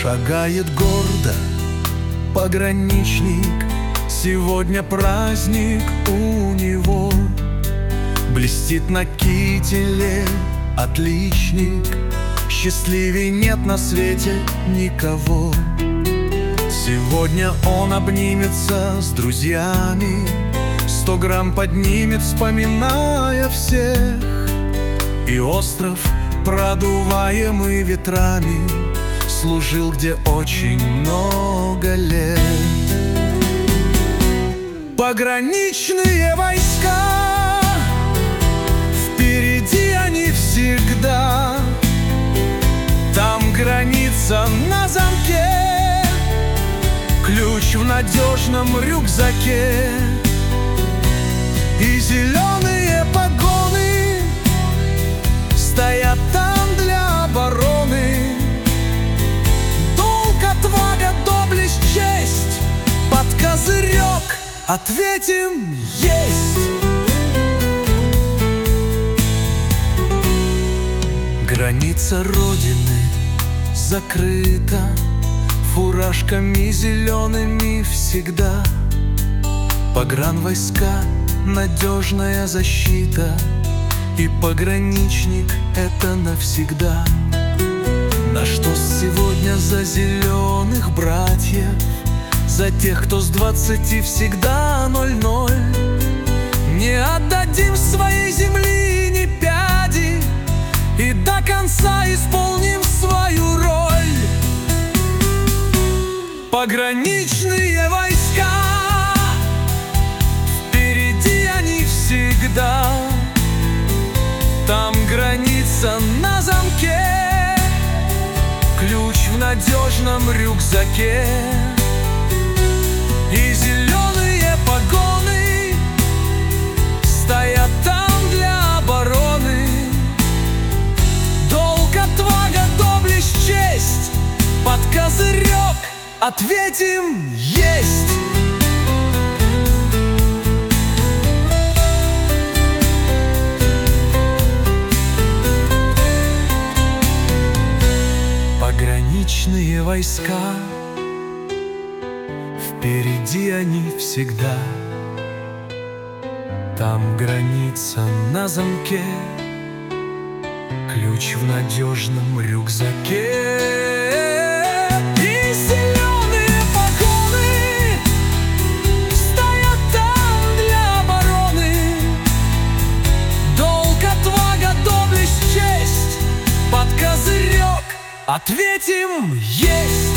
Шагает гордо пограничник, сегодня праздник у него. Блестит на кителе отличник, счастливей нет на свете никого. Сегодня он обнимется с друзьями, 100 грамм поднимет, вспоминая всех. И остров, продуваемый ветрами, служил где очень много лет. Пограничные войска, впереди они всегда. Там граница на замке, ключ в надежном рюкзаке. И зеленые погоны стоят там для обороны. Долг, отвага, доблесть, честь, под козырек ответим есть. Граница Родины закрыта фуражками зелеными всегда. Погранвойска — надежная защита, и пограничник — это навсегда. На что сегодня за зеленых братьев, за тех, кто с 20 всегда 00. Не отдадим своей земли ни пяди, и до конца исполним свою роль. Пограничные войска, впереди они всегда. Там граница на замке, ключ в надежном рюкзаке. И зеленые погоны стоят там для обороны. Долг, отвага, доблесть, честь, под козырек ответим есть. Пограничные войска, впереди они всегда. Там граница на замке, ключ в надежном рюкзаке. И зеленые погоны стоят там для обороны. Долг, отвага, доблесть, честь, под козырек ответим есть.